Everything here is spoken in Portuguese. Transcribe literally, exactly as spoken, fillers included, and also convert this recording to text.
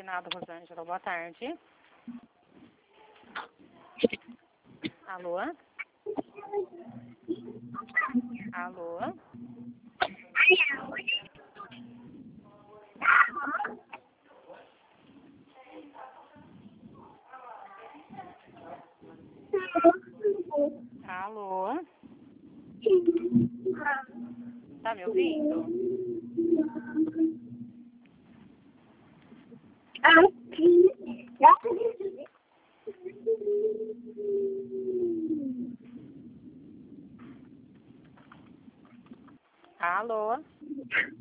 Internado Rosângela, boa tarde. Alô? Alô? Alô? Tá me ouvindo? Alô?